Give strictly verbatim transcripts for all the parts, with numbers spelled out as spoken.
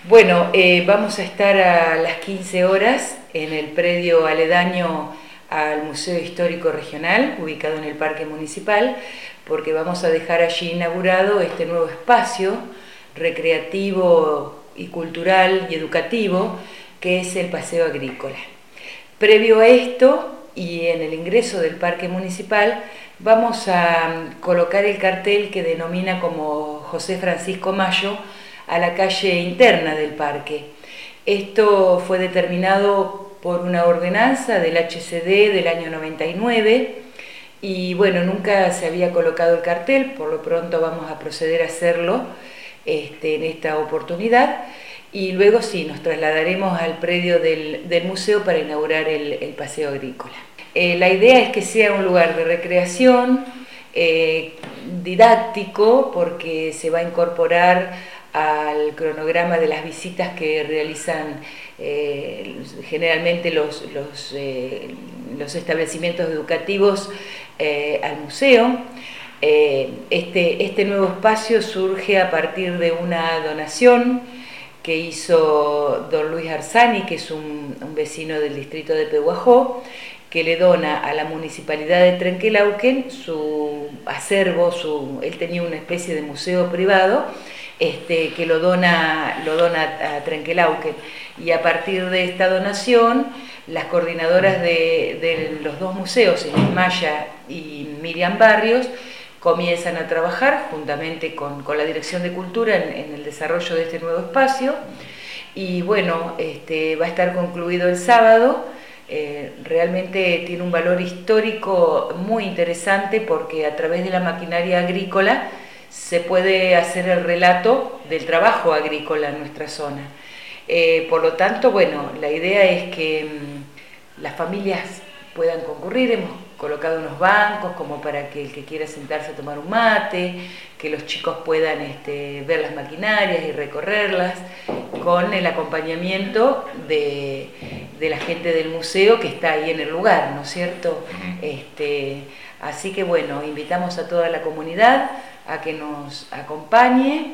Bueno, eh, vamos a estar a las quince horas en el predio aledaño al Museo Histórico Regional, ubicado en el Parque Municipal, porque vamos a dejar allí inaugurado este nuevo espacio recreativo y cultural y educativo que es el Paseo Agrícola. Previo a esto, y en el ingreso del Parque Municipal, vamos a colocar el cartel que denomina como José Francisco Mayo a la calle interna del parque. Esto fue determinado por una ordenanza del H C D del año noventa y nueve y bueno, nunca se había colocado el cartel, por lo pronto vamos a proceder a hacerlo este, en esta oportunidad y luego sí, nos trasladaremos al predio del, del museo para inaugurar el, el Paseo Agrícola. Eh, la idea es que sea un lugar de recreación, eh, didáctico, porque se va a incorporar al cronograma de las visitas que realizan eh, generalmente los, los, eh, los establecimientos educativos eh, al museo. Eh, este, este nuevo espacio surge a partir de una donación que hizo don Luis Arzani, que es un, un vecino del distrito de Pehuajó, que le dona a la municipalidad de Trenquelauquen su acervo, su, él tenía una especie de museo privado, Este, que lo dona, lo dona a Trenquelauquen, y a partir de esta donación las coordinadoras de, de los dos museos, Inés Maya y Miriam Barrios, comienzan a trabajar juntamente con, con la Dirección de Cultura en, en el desarrollo de este nuevo espacio y bueno, este, va a estar concluido el sábado. Eh, realmente tiene un valor histórico muy interesante porque a través de la maquinaria agrícola se puede hacer el relato del trabajo agrícola en nuestra zona. Eh, por lo tanto, bueno, la idea es que mmm, las familias puedan concurrir. Hemos colocado unos bancos como para que el que quiera sentarse a tomar un mate, que los chicos puedan este, ver las maquinarias y recorrerlas, con el acompañamiento de, de la gente del museo que está ahí en el lugar, ¿no es cierto? Este, así que bueno, invitamos a toda la comunidad a que nos acompañe.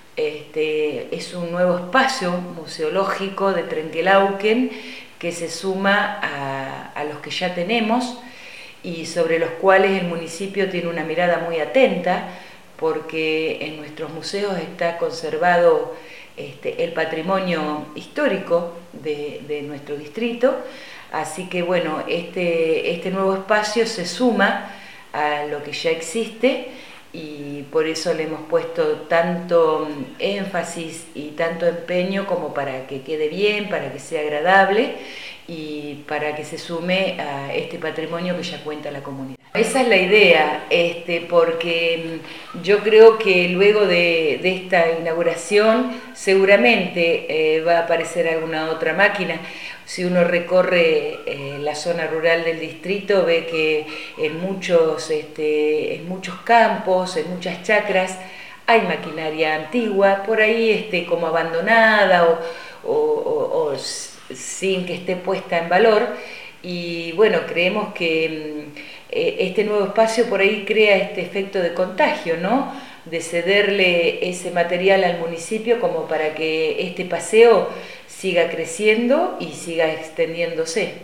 Este, es un nuevo espacio museológico de Trenquelauquen que se suma a, a los que ya tenemos y sobre los cuales el municipio tiene una mirada muy atenta porque en nuestros museos está conservado este, el patrimonio histórico de, de nuestro distrito, así que bueno, este, este nuevo espacio se suma a lo que ya existe y por eso le hemos puesto tanto énfasis y tanto empeño como para que quede bien, para que sea agradable y para que se sume a este patrimonio que ya cuenta la comunidad. Esa es la idea, este, porque yo creo que luego de, de esta inauguración seguramente eh, va a aparecer alguna otra máquina. Si uno recorre eh, la zona rural del distrito ve que en muchos, este, en muchos campos, en muchas chacras, hay maquinaria antigua, por ahí este, como abandonada o, o, o, o sin que esté puesta en valor. Y bueno, creemos que eh, este nuevo espacio por ahí crea este efecto de contagio, ¿no? De cederle ese material al municipio como para que este paseo siga creciendo y siga extendiéndose.